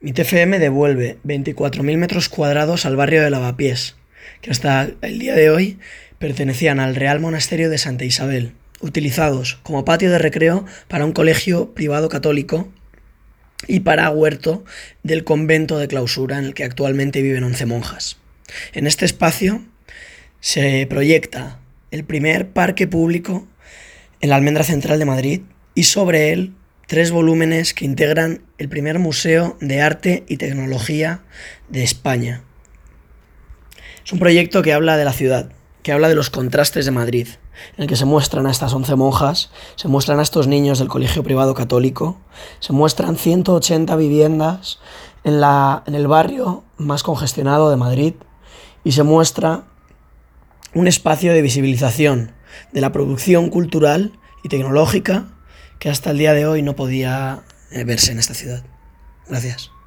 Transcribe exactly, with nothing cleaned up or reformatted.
Mi T F M devuelve veinticuatro mil metros cuadrados al barrio de Lavapiés, que hasta el día de hoy pertenecían al Real Monasterio de Santa Isabel, utilizados como patio de recreo para un colegio privado católico y para huerto del convento de clausura en el que actualmente viven once monjas. En este espacio se proyecta el primer parque público en la Almendra Central de Madrid y sobre él tres volúmenes que integran el primer museo de arte y tecnología de España. Es un proyecto que habla de la ciudad, que habla de los contrastes de Madrid, en el que se muestran a estas once monjas, se muestran a estos niños del colegio privado católico, se muestran ciento ochenta viviendas en, la, en el barrio más congestionado de Madrid y se muestra un espacio de visibilización de la producción cultural y tecnológica que hasta el día de hoy no podía verse en esta ciudad. Gracias.